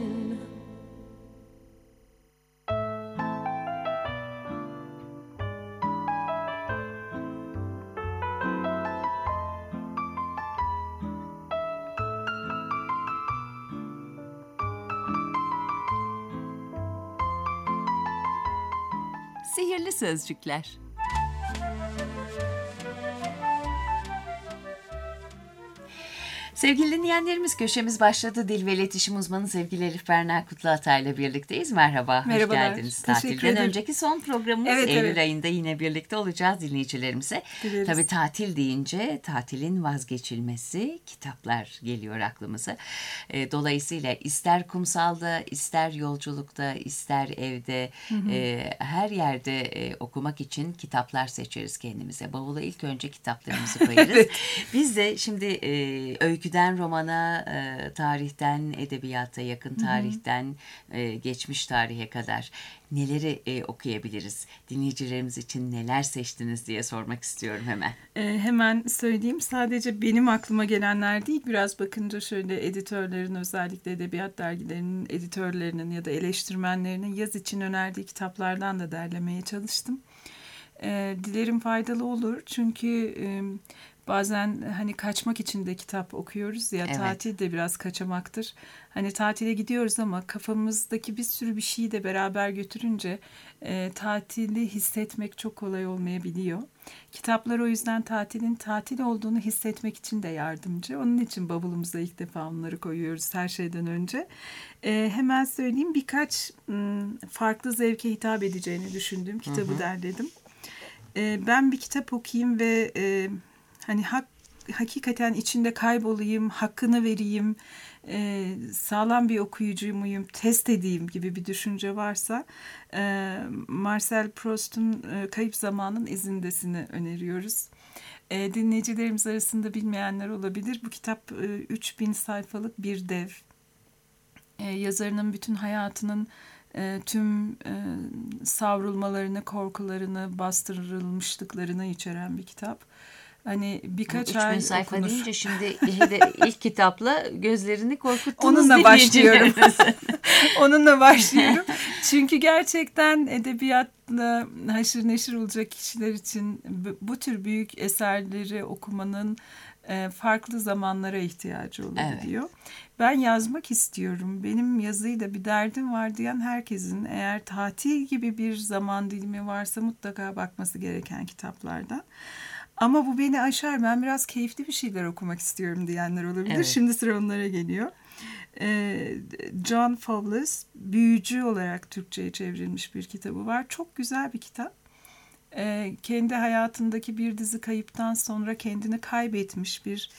Sihirli sözcükler. Sevgili dinleyenlerimiz, köşemiz başladı. Dil ve iletişim uzmanı sevgili Elif Berna Kutluatay ile birlikteyiz. Merhaba, Merhabalar. hoş geldiniz. Teşekkür Tatilden ederim. önceki son programımız. Evet, Eylül evet. ayında yine birlikte olacağız dinleyicilerimize. Dileriz. Tabii tatil deyince tatilin vazgeçilmezi kitaplar geliyor aklımıza. Dolayısıyla ister kumsalda, ister yolculukta, ister evde, her yerde okumak için kitaplar seçeriz kendimize. Bavula ilk önce kitaplarımızı koyarız. Biz de şimdi öyküden romana, tarihten edebiyata, yakın tarihten geçmiş tarihe kadar neleri okuyabiliriz? Dinleyicilerimiz için neler seçtiniz diye sormak istiyorum hemen. Hemen söyleyeyim. Sadece benim aklıma gelenler değil. Biraz bakınca şöyle editörlerin, özellikle edebiyat dergilerinin editörlerinin ya da eleştirmenlerinin yaz için önerdiği kitaplardan da derlemeye çalıştım. Dilerim faydalı olur. Çünkü bazen hani kaçmak için de kitap okuyoruz ya, Evet. tatil de biraz kaçamaktır. Hani tatile gidiyoruz ama kafamızdaki bir sürü bir şeyi de beraber götürünce tatili hissetmek çok kolay olmayabiliyor. Kitaplar o yüzden tatilin tatil olduğunu hissetmek için de yardımcı. Onun için bavulumuza ilk defa onları koyuyoruz her şeyden önce. Hemen söyleyeyim, birkaç farklı zevke hitap edeceğini düşündüğüm kitabı derledim. Ben bir kitap okuyayım ve hani hakikaten içinde kaybolayım, hakkını vereyim, sağlam bir okuyucu muyum, test edeyim gibi bir düşünce varsa Marcel Proust'un Kayıp Zamanın İzindesini öneriyoruz. Dinleyicilerimiz arasında bilmeyenler olabilir. Bu kitap 3000 sayfalık bir dev. Yazarının bütün hayatının tüm savrulmalarını, korkularını, bastırılmışlıklarını içeren bir kitap. Hani birkaç 3000 ay sayfa okunur. deyince şimdi ilk kitapla gözlerini korkuttunuz. Onunla başlıyorum. dinleyicilerimiz. Onunla başlıyorum. Çünkü gerçekten edebiyatla haşır neşir olacak kişiler için bu tür büyük eserleri okumanın farklı zamanlara ihtiyacı olabiliyor. Evet. Ben yazmak istiyorum. Benim yazıyla bir derdim var diyen herkesin eğer tatil gibi bir zaman dilimi varsa mutlaka bakması gereken kitaplardan. Ama bu beni aşar, ben biraz keyifli bir şeyler okumak istiyorum diyenler olabilir. Evet. Şimdi sıra onlara geliyor. John Fowles, Büyücü olarak Türkçe'ye çevrilmiş bir kitabı var. Çok güzel bir kitap. Kendi hayatındaki bir dizi kayıptan sonra kendini kaybetmiş bir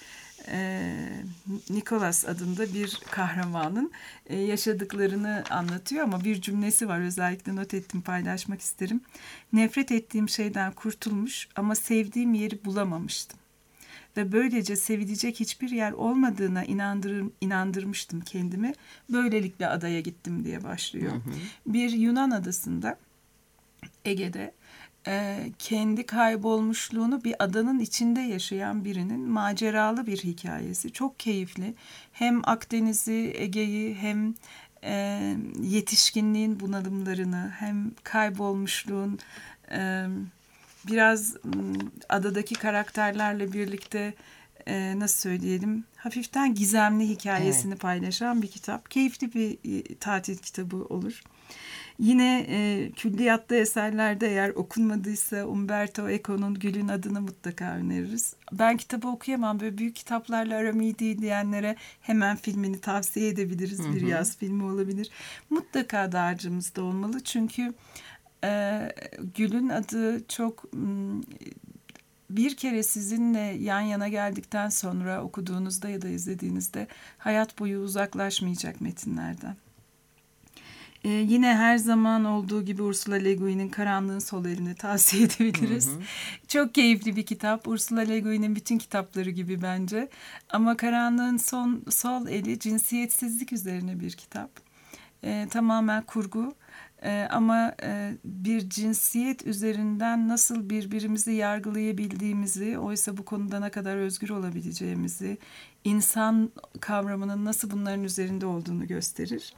Nicholas adında bir kahramanın yaşadıklarını anlatıyor ama bir cümlesi var, özellikle not ettim, paylaşmak isterim. Nefret ettiğim şeyden kurtulmuş ama sevdiğim yeri bulamamıştım. Ve böylece sevilecek hiçbir yer olmadığına inandırmıştım kendimi. Böylelikle adaya gittim diye başlıyor. Hı hı. Bir Yunan adasında, Ege'de, kendi kaybolmuşluğunu bir adanın içinde yaşayan birinin maceralı bir hikayesi. Çok keyifli. Hem Akdeniz'i, Ege'yi hem yetişkinliğin bunalımlarını, hem kaybolmuşluğun, biraz adadaki karakterlerle birlikte nasıl söyleyelim, hafiften gizemli hikayesini paylaşan bir kitap. Keyifli bir tatil kitabı olur. Yine külliyatta eserlerde eğer okunmadıysa Umberto Eco'nun Gül'ün Adını mutlaka öneririz. Ben kitabı okuyamam, böyle büyük kitaplarla aram iyi değil diyenlere hemen filmini tavsiye edebiliriz. Bir yaz filmi olabilir. Mutlaka dağarcığımızda olmalı çünkü Gül'ün Adı çok... Bir kere sizinle yan yana geldikten sonra okuduğunuzda ya da izlediğinizde hayat boyu uzaklaşmayacak metinlerden. Yine her zaman olduğu gibi Ursula Le Guin'in Karanlığın Sol Elini tavsiye edebiliriz. Çok keyifli bir kitap. Ursula Le Guin'in bütün kitapları gibi bence. Ama Karanlığın Sol Eli cinsiyetsizlik üzerine bir kitap. Tamamen kurgu. Ama bir cinsiyet üzerinden nasıl birbirimizi yargılayabildiğimizi, oysa bu konuda ne kadar özgür olabileceğimizi, insan kavramının nasıl bunların üzerinde olduğunu gösterir.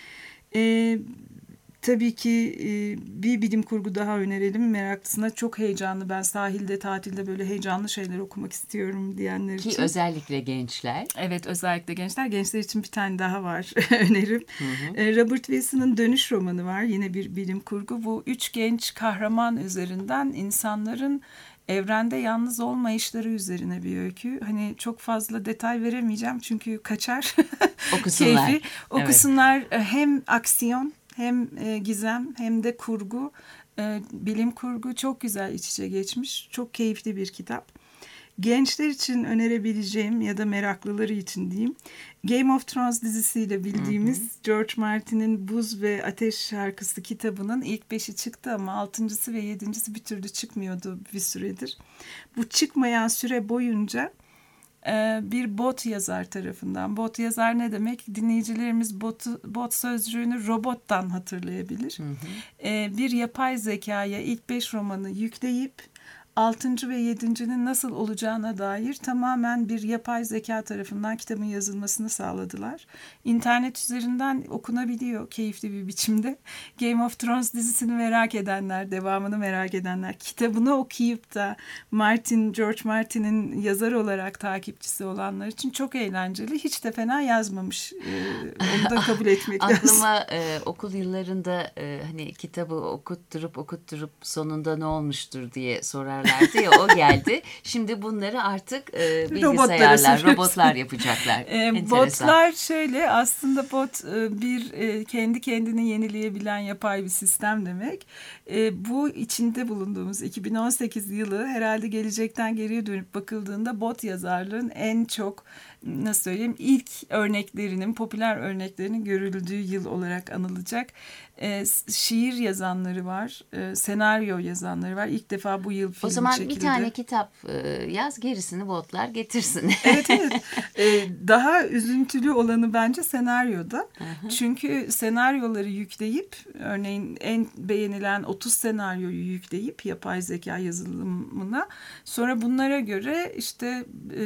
Tabii ki bir bilim kurgu daha önerelim meraklısına. Çok heyecanlı. Ben sahilde, tatilde böyle heyecanlı şeyler okumak istiyorum diyenler için. Ki özellikle gençler. Evet, özellikle gençler. Gençler için bir tane daha var önerim. Robert Wilson'ın Dönüş romanı var. Yine bir bilim kurgu. Bu 3 genç kahraman üzerinden insanların evrende yalnız olmayışları üzerine bir öykü. Hani çok fazla detay veremeyeceğim çünkü kaçar. Okusunlar. Keyfi. Okusunlar. Evet. Hem aksiyon, hem gizem, hem de kurgu. Bilim kurgu çok güzel iç içe geçmiş. Çok keyifli bir kitap. Gençler için önerebileceğim ya da meraklıları için diyeyim. Game of Thrones dizisiyle bildiğimiz George Martin'in Buz ve Ateş Şarkısı kitabının ilk 5'i çıktı ama 6.sı ve 7.si bir türlü çıkmıyordu bir süredir. Bu çıkmayan süre boyunca bir bot yazar tarafından. Bot yazar ne demek? Dinleyicilerimiz bot sözcüğünü robottan hatırlayabilir. Bir yapay zekaya ilk 5 romanı yükleyip 6. ve 7.'nin nasıl olacağına dair tamamen bir yapay zeka tarafından kitabın yazılmasını sağladılar. İnternet üzerinden okunabiliyor keyifli bir biçimde. Game of Thrones dizisini merak edenler, devamını merak edenler, kitabını okuyup da George Martin'in yazar olarak takipçisi olanlar için çok eğlenceli. Hiç de fena yazmamış. Onu da kabul etmek lazım. Aklıma okul yıllarında hani kitabı okutturup sonunda ne olmuştur diye sorarlardı ya, o geldi. Şimdi bunları artık bilgisayarlar, robotlar yapacaklar. Botlar şöyle, aslında bot bir kendi kendini yenileyebilen yapay bir sistem demek. Bu içinde bulunduğumuz 2018 yılı herhalde gelecekten geriye dönüp bakıldığında bot yazarlığın en çok nasıl söyleyeyim ilk örneklerinin, popüler örneklerinin görüldüğü yıl olarak anılacak. Şiir yazanları var, senaryo yazanları var. İlk defa bu yıl film çekildi. O zaman bir tane kitap yaz, gerisini botlar getirsin. Evet. Daha üzüntülü olanı bence senaryoda. Çünkü senaryoları yükleyip, örneğin en beğenilen 30 senaryoyu yükleyip yapay zeka yazılımına, sonra bunlara göre işte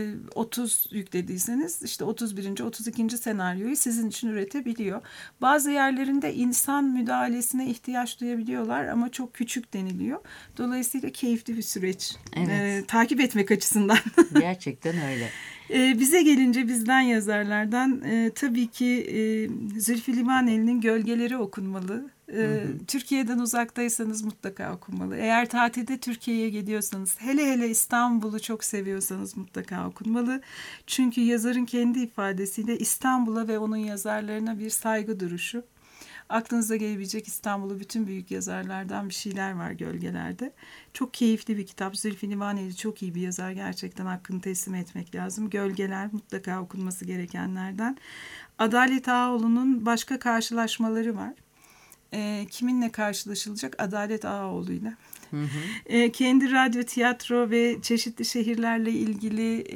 30 yüklediyseniz işte 31. 32. senaryoyu sizin için üretebiliyor. Bazı yerlerinde insan müdahalesine ihtiyaç duyabiliyorlar ama çok küçük deniliyor. Dolayısıyla keyifli bir süreç. Evet. Takip etmek açısından. Gerçekten öyle. Bize gelince bizden yazarlardan tabii ki Zülfü Livaneli'nin Gölgeleri okunmalı. Türkiye'den uzaktaysanız mutlaka okunmalı. Eğer tatilde Türkiye'ye gidiyorsanız, hele İstanbul'u çok seviyorsanız mutlaka okunmalı. Çünkü yazarın kendi ifadesiyle İstanbul'a ve onun yazarlarına bir saygı duruşu. Aklınıza gelebilecek İstanbul'u bütün büyük yazarlardan bir şeyler var Gölgeler'de. Çok keyifli bir kitap. Zülfü Livaneli çok iyi bir yazar. Gerçekten hakkını teslim etmek lazım. Gölgeler mutlaka okunması gerekenlerden. Adalet Ağaoğlu'nun başka karşılaşmaları var. Kiminle karşılaşılacak? Adalet Ağaoğlu'yla. Kendi radyo, tiyatro ve çeşitli şehirlerle ilgili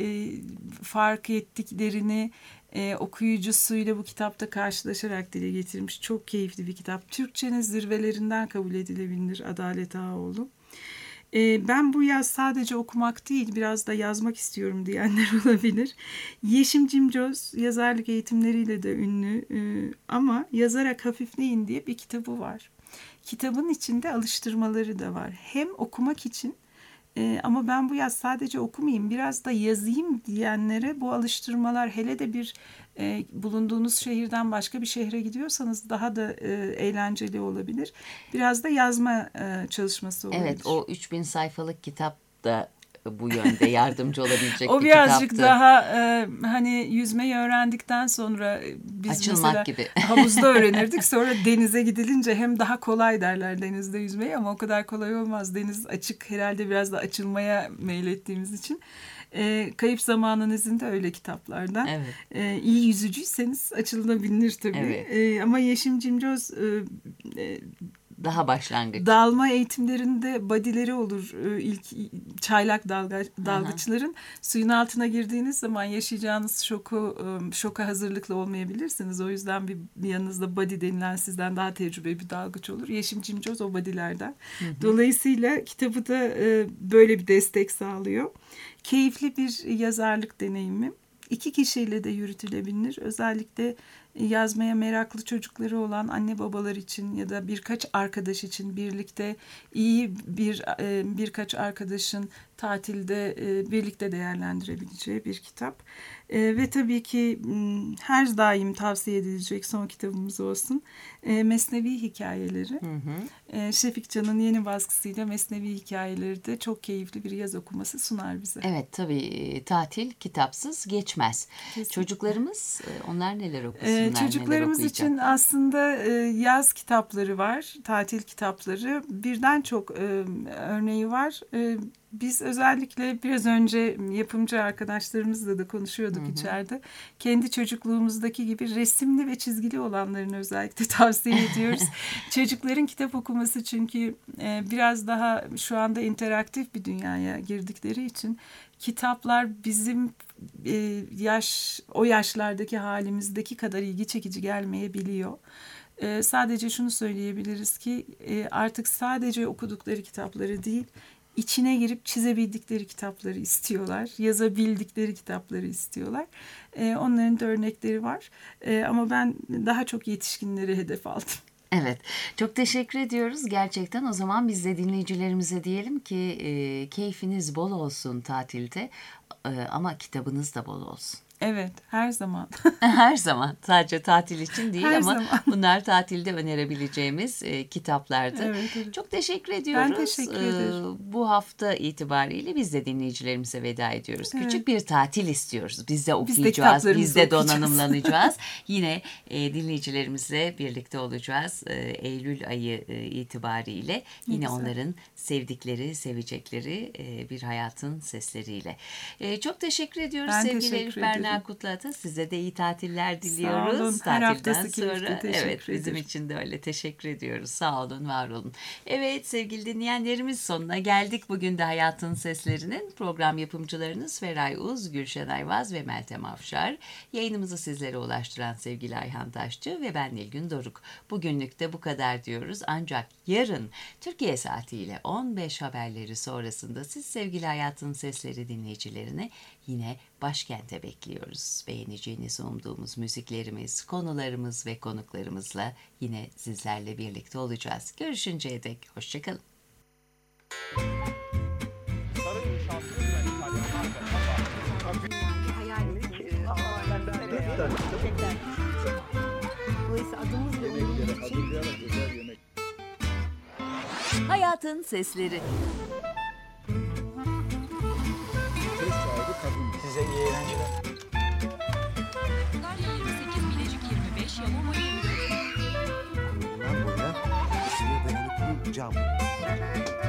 fark ettiklerini okuyucusuyla bu kitapta karşılaşarak dile getirmiş. Çok keyifli bir kitap. Türkçenin zirvelerinden kabul edilebilir Adalet Ağaoğlu. Ben bu yaz sadece okumak değil, biraz da yazmak istiyorum diyenler olabilir. Yeşim Cimcoz yazarlık eğitimleriyle de ünlü ama Yazarak Hafifleyin diye bir kitabı var. Kitabın içinde alıştırmaları da var. Hem okumak için ama ben bu yaz sadece okumayayım, biraz da yazayım diyenlere bu alıştırmalar, hele de bir bulunduğunuz şehirden başka bir şehre gidiyorsanız daha da eğlenceli olabilir. Biraz da yazma çalışması olabilir. Evet, o 3000 sayfalık kitap da bu yönde yardımcı olabilecek O bir birazcık kitaptı. daha hani yüzmeyi öğrendikten sonra biz Açılmak mesela gibi. havuzda öğrenirdik. Sonra denize gidilince hem daha kolay derler denizde yüzmeyi, ama o kadar kolay olmaz. Deniz açık, herhalde biraz da açılmaya meylettiğimiz için. Kayıp Zamanın İzinde öyle kitaplardan. Evet. İyi yüzücüyseniz açılabilir tabii. Evet. Ama Yeşim Cimcoz Daha başlangıç. dalma eğitimlerinde badileri olur. İlk çaylak dalgıçların. Suyun altına girdiğiniz zaman yaşayacağınız şoka hazırlıklı olmayabilirsiniz. O yüzden bir yanınızda badi denilen, sizden daha tecrübeli bir dalgıç olur. Yeşim Cimcoz o badilerden. Dolayısıyla kitabı da böyle bir destek sağlıyor. Keyifli bir yazarlık deneyimi. 2 kişiyle de yürütülebilir. Özellikle yazmaya meraklı çocukları olan anne babalar için ya da birkaç arkadaş için, birlikte iyi birkaç arkadaşın tatilde birlikte değerlendirebileceği bir kitap. Ve tabii ki her daim tavsiye edilecek son kitabımız olsun. Mesnevi Hikayeleri. Şefik Can'ın yeni baskısıyla Mesnevi Hikayeleri de çok keyifli bir yaz okuması sunar bize. Evet, tabii tatil kitapsız geçmez. Kesinlikle. Çocuklarımız onlar neler okusunlar, Çocuklarımız neler için okuyacaklar? aslında yaz kitapları var, tatil kitapları. Birden çok örneği var. Biz özellikle biraz önce yapımcı arkadaşlarımızla da konuşuyorduk içeride. Kendi çocukluğumuzdaki gibi resimli ve çizgili olanlarını özellikle tavsiye ediyoruz. Çocukların kitap okuması, çünkü biraz daha şu anda interaktif bir dünyaya girdikleri için kitaplar bizim o yaşlardaki halimizdeki kadar ilgi çekici gelmeyebiliyor. Sadece şunu söyleyebiliriz ki artık sadece okudukları kitapları değil, içine girip çizebildikleri kitapları istiyorlar. Yazabildikleri kitapları istiyorlar. Onların da örnekleri var. Ama ben daha çok yetişkinleri hedef aldım. Evet, çok teşekkür ediyoruz gerçekten. O zaman biz de dinleyicilerimize diyelim ki keyfiniz bol olsun tatilde, ama kitabınız da bol olsun. Evet, her zaman. Her zaman, sadece tatil için değil Her ama zaman. bunlar tatilde önerebileceğimiz kitaplardı. Evet. Çok teşekkür ediyoruz. Ben teşekkür ederim. Bu hafta itibariyle biz de dinleyicilerimize veda ediyoruz. Evet. Küçük bir tatil istiyoruz. Biz de okuyacağız, kitaplarımızı biz de okuyacağız. donanımlanacağız. Yine dinleyicilerimizle birlikte olacağız. Eylül ayı itibariyle yine güzel. onların sevdikleri, sevecekleri bir hayatın sesleriyle. Çok teşekkür ediyoruz Ben sevgili teşekkür Elif Berna ederim. Kutlat'a. Size de iyi tatiller Sağ diliyoruz. olun. Her Tatilden haftası keyifli. sonra. Teşekkür Evet, bizim ederim. için de öyle. Teşekkür ediyoruz. Sağ olun, var olun. Evet sevgili dinleyenlerimiz, sonuna geldik. Bugün de Hayatın Seslerinin program yapımcılarınız Feray Uz, Gülşen Ayvaz ve Meltem Afşar. Yayınımızı sizlere ulaştıran sevgili Ayhan Taşçı ve ben Nilgün Doruk. Bugünlük de bu kadar diyoruz. Ancak yarın Türkiye saatiyle 15 haberleri sonrasında siz sevgili Hayatın Sesleri dinleyicilerini yine başkente bekliyoruz. Beğeneceğinizi umduğumuz müziklerimiz, konularımız ve konuklarımızla yine sizlerle birlikte olacağız. Görüşünceye dek hoşçakalın. Hayatın Sesleri. Size iyi eğlenceler. Antalya 28, Bilecik 25, Yalova 24. Bundan boya ısıya dayanıklı cam.